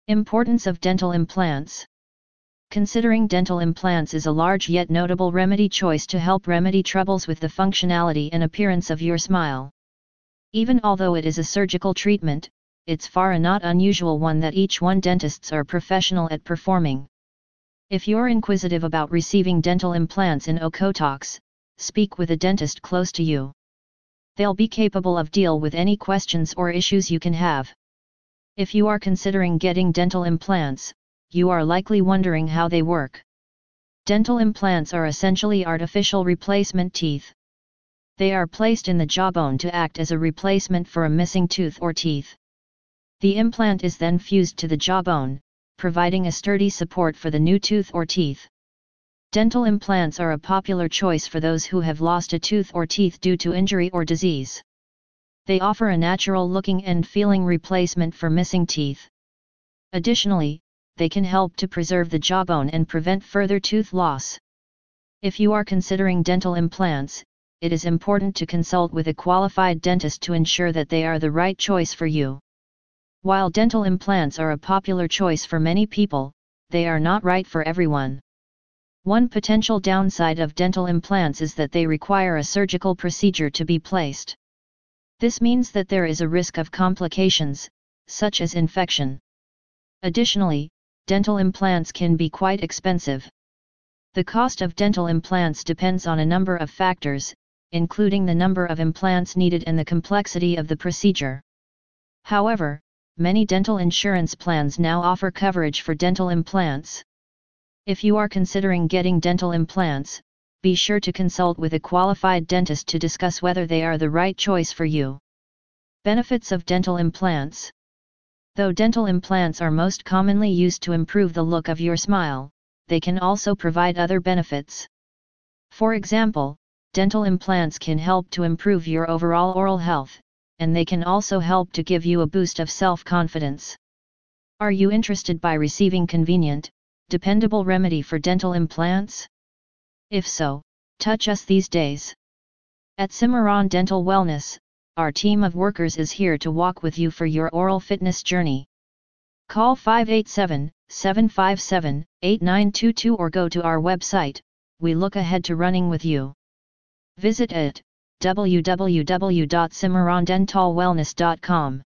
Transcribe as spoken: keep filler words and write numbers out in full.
Importance of dental implants. Considering dental implants is a large yet notable remedy choice to help remedy troubles with the functionality and appearance of your smile. Even although it is a surgical treatment, it's far a not unusual one that each one dentists are professional at performing. If you're inquisitive about receiving dental implants in Okotoks, speak with a dentist close to you. They'll be capable of deal with any questions or issues you can have. If you are considering getting dental implants, you are likely wondering how they work. Dental implants are essentially artificial replacement teeth. They are placed in the jawbone to act as a replacement for a missing tooth or teeth. The implant is then fused to the jawbone, providing a sturdy support for the new tooth or teeth. Dental implants are a popular choice for those who have lost a tooth or teeth due to injury or disease. They offer a natural-looking and feeling replacement for missing teeth. Additionally, they can help to preserve the jawbone and prevent further tooth loss. If you are considering dental implants, it is important to consult with a qualified dentist to ensure that they are the right choice for you. While dental implants are a popular choice for many people, they are not right for everyone. One potential downside of dental implants is that they require a surgical procedure to be placed. This means that there is a risk of complications, such as infection. Additionally, dental implants can be quite expensive. The cost of dental implants depends on a number of factors, including the number of implants needed and the complexity of the procedure. However, many dental insurance plans now offer coverage for dental implants. If you are considering getting dental implants, be sure to consult with a qualified dentist to discuss whether they are the right choice for you. Benefits of dental implants. Though dental implants are most commonly used to improve the look of your smile, they can also provide other benefits. For example, dental implants can help to improve your overall oral health, and they can also help to give you a boost of self-confidence. Are you interested by receiving convenient, dependable remedy for dental implants? If so, touch us these days. At Cimarron Dental Wellness, our team of workers is here to walk with you for your oral fitness journey. Call five eight seven, seven five seven, eight nine two two or go to our website. We look ahead to running with you. Visit at w w w dot cimarron dental wellness dot com.